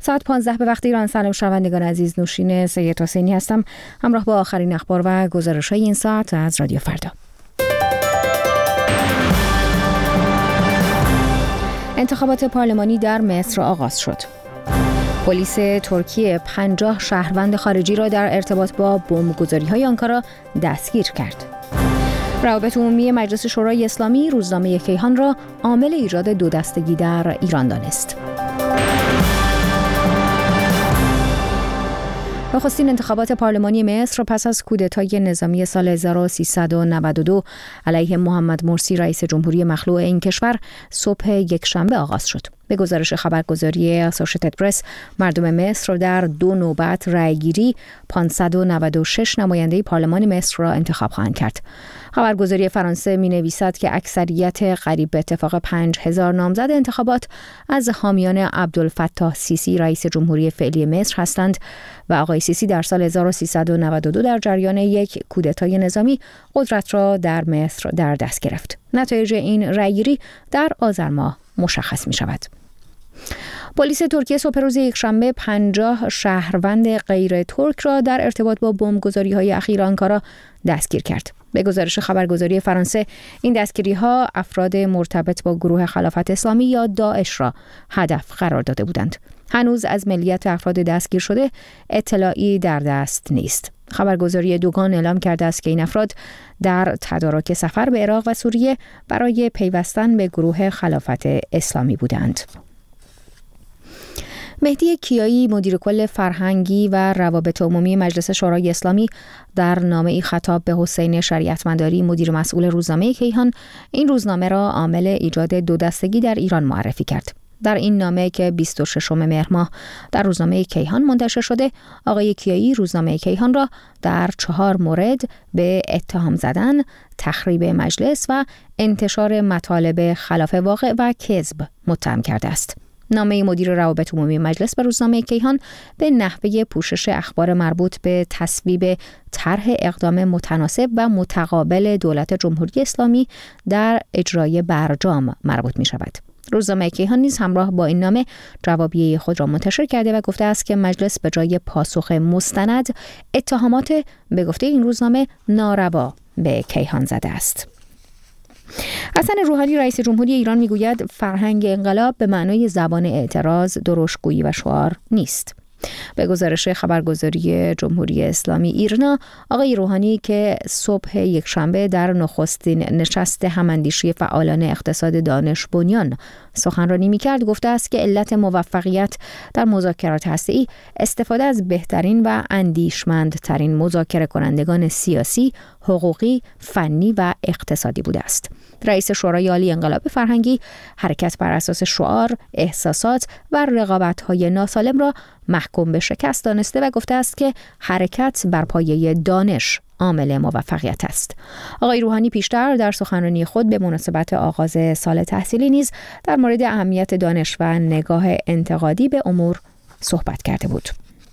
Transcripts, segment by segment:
ساعت 15 به وقت ایران. سلام شنوندگان عزیز، نوشین سید حسینی هستم، همراه با آخرین اخبار و گزارش‌های این ساعت از رادیو فردا. انتخابات پارلمانی در مصر آغاز شد. پلیس ترکیه 50 شهروند خارجی را در ارتباط با بمبگذاری‌های آنکارا دستگیر کرد. روابط عمومی مجلس شورای اسلامی روزنامه کیهان را عامل ایجاد دو دستگی در ایران دانست. نخستین انتخابات پارلمانی مصر پس از کودتای نظامی سال 1392 علیه محمد مرسی رئیس جمهوری مخلوع این کشور صبح یکشنبه آغاز شد. به گزارش خبرگزاری اسوشییتد پرس، مردم مصر در 2 نوبت رأیگیری 596 نماینده پارلمان مصر را انتخاب خواهند کرد. خبرگزاری فرانسه می‌نویسد که اکثریت قریب به اتفاق 5000 نامزد انتخابات از حامیان عبدالفتاح سیسی رئیس جمهوری فعلی مصر هستند و آقای سیسی در سال 1392 در جریان یک کودتای نظامی قدرت را در مصر در دست گرفت. نتایج این رأیگیری در آذر ماه مشخص می شود. پلیس ترکیه صبح روز یکشنبه 50 شهروند غیر ترک را در ارتباط با بمبگذاری‌های اخیر آنکارا دستگیر کرد. به گزارش خبرگزاری فرانسه، این دستگیری‌ها افراد مرتبط با گروه خلافت اسلامی یا داعش را هدف قرار داده بودند. هنوز از ملیت افراد دستگیر شده اطلاعی در دست نیست. خبرگزاری دوگان اعلام کرده است که این افراد در تدارک سفر به عراق و سوریه برای پیوستن به گروه خلافت اسلامی بودند. مهدی کیایی، مدیر کل فرهنگی و روابط عمومی مجلس شورای اسلامی، در نامه‌ای خطاب به حسین شریعتمداری، مدیر مسئول روزنامه کیهان، این روزنامه را عامل ایجاد دو دستگی در ایران معرفی کرد. در این نامه که 26 مهر ماه در روزنامه کیهان منتشر شده، آقای کیایی روزنامه کیهان را در 4 مورد به اتهام زدن، تخریب مجلس و انتشار مطالب خلاف واقع و کذب متهم کرده است. نامه مدیر روابط عمومی مجلس به روزنامه کیهان به نحوه پوشش اخبار مربوط به تصویب طرح اقدام متناسب و متقابل دولت جمهوری اسلامی در اجرای برجام مربوط می شود. روزنامه کیهان نیز همراه با این نامه جوابیه خود را منتشر کرده و گفته است که مجلس به جای پاسخ مستند اتهامات به گفته این روزنامه ناروا به کیهان زده است. حسن روحانی رئیس جمهوری ایران میگوید فرهنگ انقلاب به معنای زبان اعتراض، درشت‌گویی و شعار نیست. به گزارش خبرگزاری جمهوری اسلامی ایرنا، آقای روحانی که صبح یکشنبه در نخستین نشست هماندیشی فعالان اقتصاد دانش بنیان سخنرانی می‌کرد، گفته است که علت موفقیت در مذاکرات هسته‌ای استفاده از بهترین و اندیشمندترین مذاکره کنندگان سیاسی، حقوقی، فنی و اقتصادی بوده است. رئیس شورای عالی انقلاب فرهنگی حرکت بر اساس شعار، احساسات و رقابت‌های ناسالم را محکوم به شکست دانسته و گفته است که حرکت بر پایه دانش عامل موفقیت است. آقای روحانی پیشتر در سخنرانی خود به مناسبت آغاز سال تحصیلی نیز در مورد اهمیت دانش و نگاه انتقادی به امور صحبت کرده بود.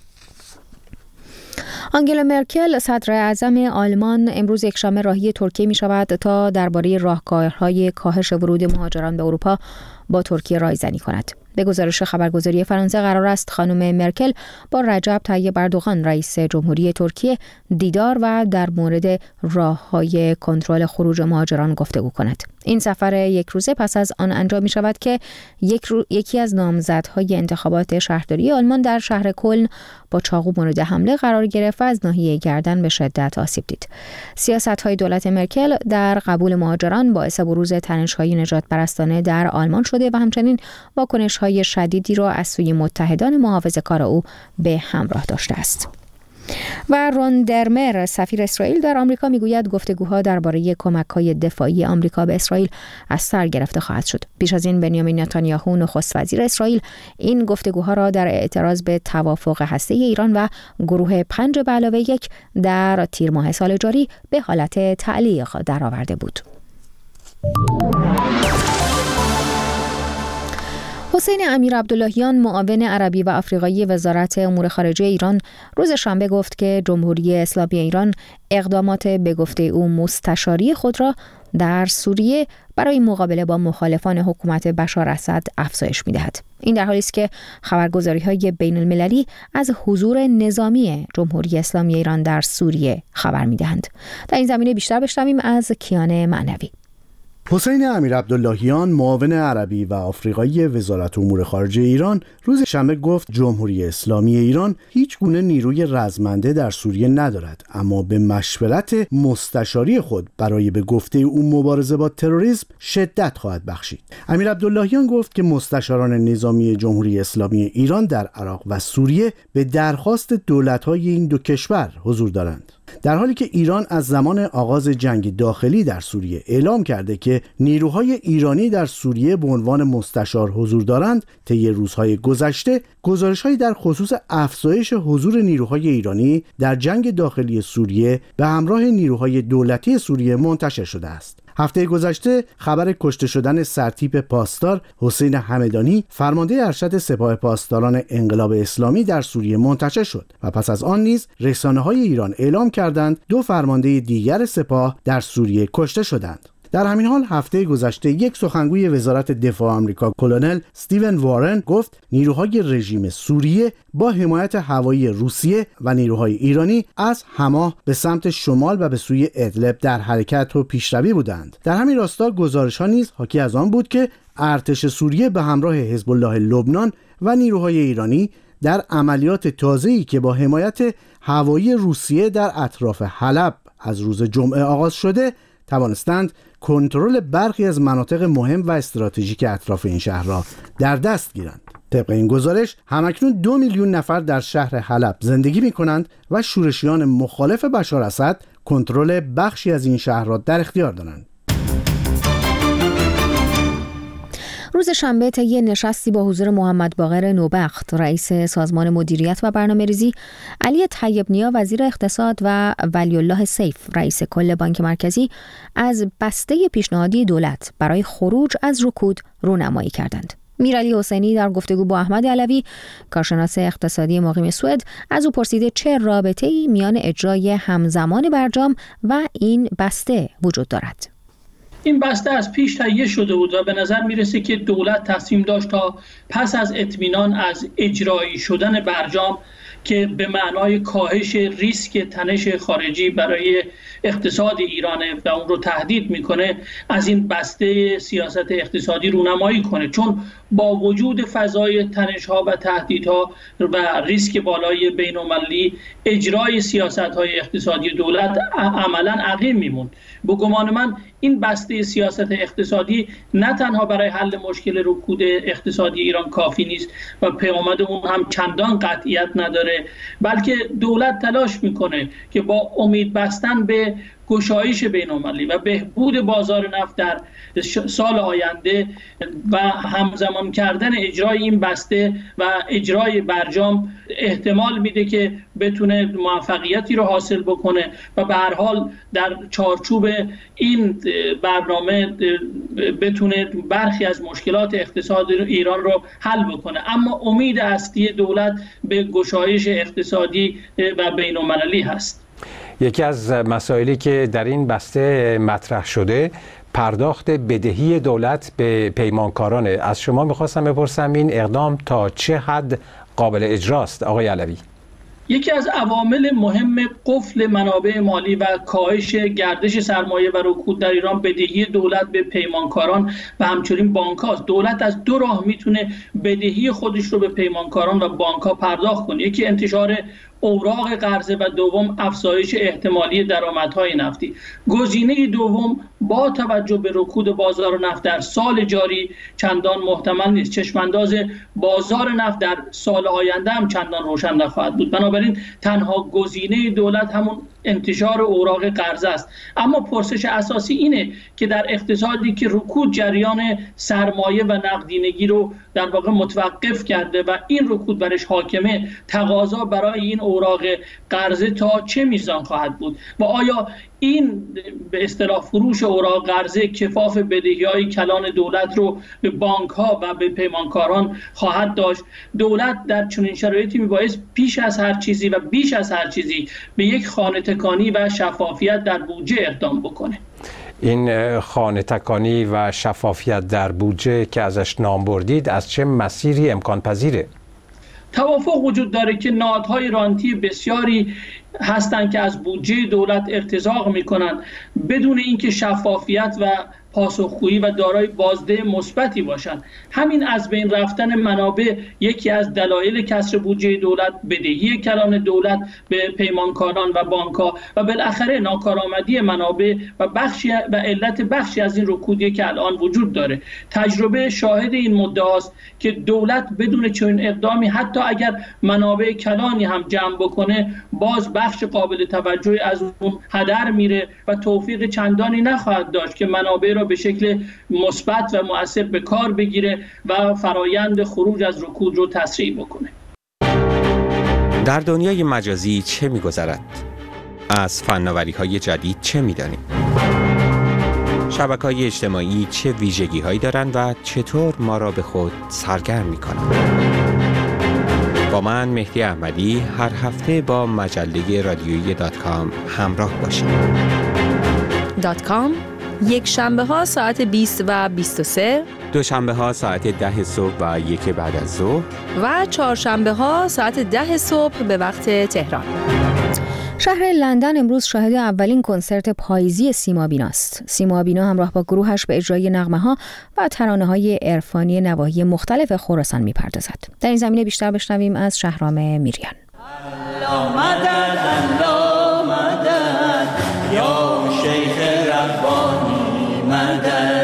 آنگلا مرکل صدر اعظم آلمان امروز یکشنبه راهی ترکیه می شود تا درباره راهکارهای کاهش ورود مهاجران به اروپا با ترکیه رایزنی کند. به گزارش خبرگزاری فرانسه قرار است خانم مرکل با رجب طیب اردوغان رئیس جمهوری ترکیه دیدار و در مورد راه‌های کنترل خروج مهاجران گفتگو کند. این سفر یک روزه پس از آن انجام می شود که یکی از نامزدهای انتخابات شهرداری آلمان در شهر کلن با چاقو مورد حمله قرار گرفت و از ناحیه گردن به شدت آسیب دید. سیاست‌های دولت مرکل در قبول مهاجران باعث بروز تنش‌های نجات پرستانه در آلمان شده و همچنین واکنش‌های شدیدی را از سوی متحدان محافظه‌کار او به همراه داشته است. و رون درمر سفیر اسرائیل در آمریکا میگوید گفتگوها درباره کمک‌های دفاعی آمریکا به اسرائیل از سر گرفته خواهد شد. پیش از این بنیامین نتانیاهو نخست وزیر اسرائیل این گفتگوها را در اعتراض به توافق هسته‌ای ایران و گروه 5+1 در تیر ماه سال جاری به حالت تعلیق درآورده بود. حسین امیر عبداللهیان معاون عربی و آفریقایی وزارت امور خارجه ایران روز شنبه گفت که جمهوری اسلامی ایران اقدامات به گفته او مستشاری خود را در سوریه برای مقابله با مخالفان حکومت بشار اسد افزایش می‌دهد. این در حالی است که خبرگزاری‌های بین‌المللی از حضور نظامی جمهوری اسلامی ایران در سوریه خبر می‌دهند. در این زمینه بیشتر بشنویم از کیان معنوی. حسین امیرعبداللهیان، معاون عربی و آفریقایی وزارت امور خارجه ایران، روز شنبه گفت جمهوری اسلامی ایران هیچ گونه نیروی رزمنده در سوریه ندارد، اما به مشورت مستشاری خود برای به گفته او مبارزه با تروریسم شدت خواهد بخشید. امیرعبداللهیان گفت که مستشاران نظامی جمهوری اسلامی ایران در عراق و سوریه به درخواست دولت‌های این دو کشور حضور دارند. در حالی که ایران از زمان آغاز جنگ داخلی در سوریه اعلام کرده که نیروهای ایرانی در سوریه به عنوان مستشار حضور دارند، طی روزهای گذشته گزارش‌هایی در خصوص افزایش حضور نیروهای ایرانی در جنگ داخلی سوریه به همراه نیروهای دولتی سوریه منتشر شده است. هفته گذشته خبر کشته شدن سرتیپ پاسدار حسین همدانی، فرمانده ارشد سپاه پاسداران انقلاب اسلامی در سوریه منتشر شد و پس از آن نیز رسانه‌های ایران اعلام کردند 2 فرمانده دیگر سپاه در سوریه کشته شدند. در همین حال هفته گذشته یک سخنگوی وزارت دفاع آمریکا کلونل استیون وارن گفت نیروهای رژیم سوریه با حمایت هوایی روسیه و نیروهای ایرانی از حما به سمت شمال و به سوی ادلب در حرکت و پیشروی بودند. در همین راستا گزارش‌ها نیز حاکی از آن بود که ارتش سوریه به همراه حزب الله لبنان و نیروهای ایرانی در عملیات تازه‌ای که با حمایت هوایی روسیه در اطراف حلب از روز جمعه آغاز شده توانستند کنترل برخی از مناطق مهم و استراتژیک اطراف این شهر را در دست گیرند. طبق این گزارش همکنون 2 میلیون نفر در شهر حلب زندگی می کنند و شورشیان مخالف بشار اسد کنترل بخشی از این شهر را در اختیار دارند. روز شنبه طی نشستی با حضور محمد باقر نوبخت، رئیس سازمان مدیریت و برنامه‌ریزی، علی طیب نیا وزیر اقتصاد و ولی الله سیف رئیس کل بانک مرکزی از بسته پیشنهادی دولت برای خروج از رکود رونمایی کردند. میرعلی حسینی در گفتگو با احمد علوی، کارشناس اقتصادی مقیم سوئد، از او پرسیده چه رابطه‌ای میان اجرای همزمان برجام و این بسته وجود دارد. این بسته از پیش تهیه شده بود و به نظر میرسه که دولت تصمیم داشت تا پس از اطمینان از اجرایی شدن برجام که به معنای کاهش ریسک تنش خارجی برای اقتصاد ایرانه و اون رو تهدید میکنه، از این بسته سیاست اقتصادی رونمایی کنه، چون با وجود فضای تنش‌ها و تهدیدها و ریسک بالای بین‌المللی اجرای سیاست‌های اقتصادی دولت عملاً عقیم میموند. به گمان من این بسته سیاست اقتصادی نه تنها برای حل مشکل رکود اقتصادی ایران کافی نیست و پیامد اون هم چندان قطعیت نداره، بلکه دولت تلاش میکنه که با امید بستن به گشایش بین‌المللی و بهبود بازار نفت در سال آینده و همزمان کردن اجرای این بسته و اجرای برجام احتمال میده که بتونه موفقیتی رو حاصل بکنه و به هر حال در چارچوب این برنامه بتونه برخی از مشکلات اقتصاد ایران رو حل بکنه. اما امید اصلی دولت به گشایش اقتصادی و بین‌المللی هست. یکی از مسائلی که در این بسته مطرح شده پرداخت بدهی دولت به پیمانکارانه. از شما میخواستم بپرسم این اقدام تا چه حد قابل اجراست آقای علوی؟ یکی از عوامل مهم قفل منابع مالی و کاهش گردش سرمایه و رکود در ایران بدهی دولت به پیمانکاران و همچنین بانک‌هاست. دولت از 2 راه میتونه بدهی خودش رو به پیمانکاران و بانک‌ها پرداخت کنه. یکی انتشار اوراق قرضه و دوم افزایش احتمالی درآمدهای نفتی. گزینه دوم با توجه به رکود بازار نفت در سال جاری چندان محتمل نیست. چشمانداز بازار نفت در سال آینده هم چندان روشن نخواهد بود. بنابراین تنها گزینه دولت همون انتشار اوراق قرضه است. اما پرسش اساسی اینه که در اقتصادی که رکود جریان سرمایه و نقدینگی رو در واقع متوقف کرده و این رکود برش حاکمه، تقاضا برای این اوراق قرضه تا چه میزان خواهد بود و آیا این به اصطلاح فروش اوراق قرضه کفاف بدهی‌های کلان دولت رو به بانک‌ها و به پیمانکاران خواهد داشت؟ دولت در چنین شرایطی میبایست پیش از هر چیزی و بیش از هر چیزی به یک خانه تکانی و شفافیت در بودجه اقدام بکنه. این خانه تکانی و شفافیت در بودجه که ازش نام بردید از چه مسیری امکان پذیره؟ توافق وجود داره که نهادهای رانتی بسیاری هستند که از بودجه دولت ارتزاق میکنن بدون اینکه شفافیت و پاسخگویی و دارای بازده مثبتی باشند. همین از بین رفتن منابع یکی از دلایل کسر بودجه دولت، بدهی کلان دولت به پیمانکاران و بانک‌ها و بالاخره ناکارآمدی منابع و علت بخشی از این رکودی که الان وجود داره. تجربه شاهد این مدعاست که دولت بدون چنین اقدامی حتی اگر منابع کلانی هم جمع بکنه باز بخش قابل توجهی از اون هدر میره و توفیق چندانی نخواهد داشت که منابع را به شکل مثبت و مؤثر به کار بگیره و فرایند خروج از رکود رو تسریع بکنه. در دنیای مجازی چه می‌گذرد؟ از فناوری‌های جدید چه می‌دانیم؟ شبکه‌های اجتماعی چه ویژگی‌هایی دارند و چطور ما را به خود سرگرم می‌کنند؟ با من مهدی احمدی هر هفته با مجله رادیویی .com همراه باشید. .com یک شنبه ها ساعت 20 و 23، دوشنبه ها ساعت 10 صبح و 1 بعد از ظهر و چهارشنبه ها ساعت 10 صبح به وقت تهران. شهر لندن امروز شاهد اولین کنسرت پاییزی سیمابینا است. سیمابینا همراه با گروهش به اجرای نغمه‌ها و ترانه‌های عرفانی نواحی مختلف خراسان می‌پردازد. در این زمینه بیشتر بشنویم از شهرام میریان. الله مدد، الله مدد، یا شیخ ربانی مدد.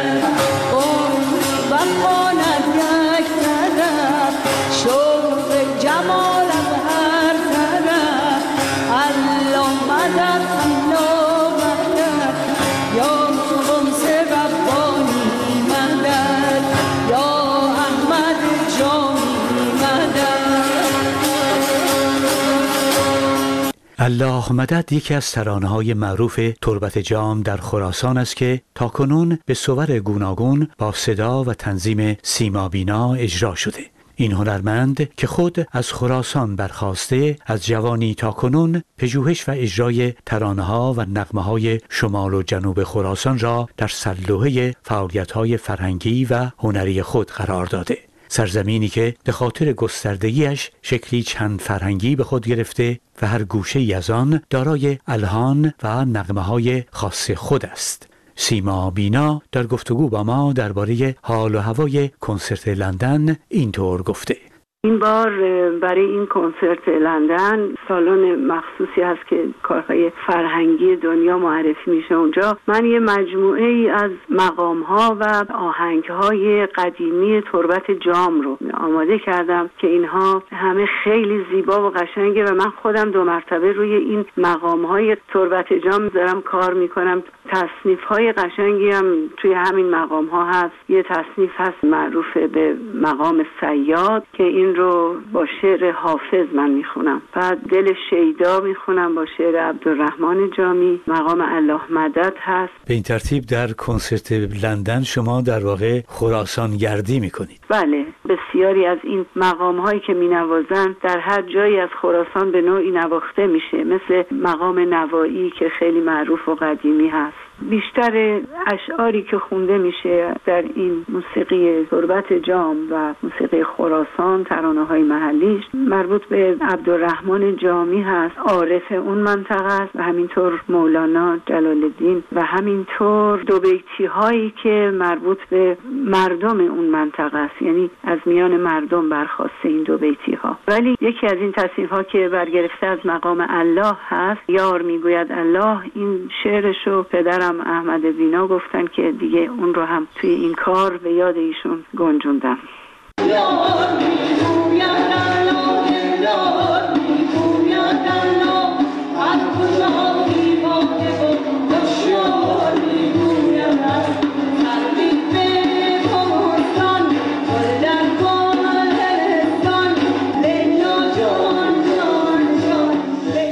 الله مدد یکی از ترانه‌های معروف تربت جام در خراسان است که تاکنون به صور گوناگون با صدا و تنظیم سیمابینا اجرا شده. این هنرمند که خود از خراسان برخاسته، از جوانی تاکنون پژوهش و اجرای ترانه‌ها و نغمه‌های شمال و جنوب خراسان را در سرلوحه فعالیت‌های فرهنگی و هنری خود قرار داده. سرزمینی که به خاطر گستردگیش شکلی چند فرهنگی به خود گرفته و هر گوشه‌ای از آن دارای الحان و نغمه‌های خاص خود است. سیمابینا در گفتگو با ما درباره حال و هوای کنسرت لندن اینطور گفته: این بار برای این کنسرت لندن سالن مخصوصی هست که کارهای فرهنگی دنیا معرفی میشه اونجا. من یه مجموعه ای از مقام‌ها و آهنگ‌های قدیمی تربت جام رو آماده کردم که اینها همه خیلی زیبا و قشنگه و من خودم 2 مرتبه روی این مقام‌های تربت جام دارم کار میکنم. تصنیف‌های قشنگی هم توی همین مقام‌ها هست. یه تصنیف هست معروف به مقام صیاد که این رو با شعر حافظ من میخونم. بعد دل شیدا میخونم با شعر عبدالرحمن جامی. مقام الله مدد هست. به این ترتیب در کنسرت لندن شما در واقع خراسان گردی میکنید؟ بله، بسیاری از این مقام‌هایی که مینوازن در هر جایی از خراسان به نوعی نواخته میشه، مثل مقام نوایی که خیلی معروف و قدیمی هست. بیشتر اشعاری که خونده میشه در این موسیقی تربت جام و موسیقی خراسان، ترانه‌های محلیش مربوط به عبدالرحمن جامی هست، عارف اون منطقه است، و همینطور مولانا جلال الدین، و همینطور 2 بیتی هایی که مربوط به مردم اون منطقه است، یعنی از میان مردم برخواسته این 2 بیتی ها. ولی یکی از این تصنیف ها که برگرفته از مقام الله هست، یار میگوید الله، این شعرشو پدرم احمد بینا گفتن که دیگه اون رو هم توی این کار به یاد ایشون گنجوندم.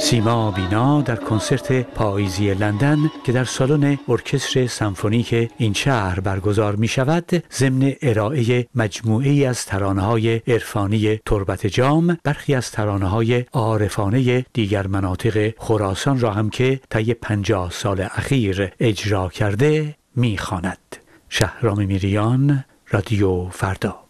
سیما بینا در کنسرت پاییزی لندن که در سالن ارکستر سمفونیک این شهر برگزار می شود، ضمن ارائه مجموعه‌ای از ترانه‌های عرفانی تربت جام، برخی از ترانه‌های عارفانه دیگر مناطق خراسان را هم که طی 50 سال اخیر اجرا کرده می خواند. شهرام میریان، رادیو فردا.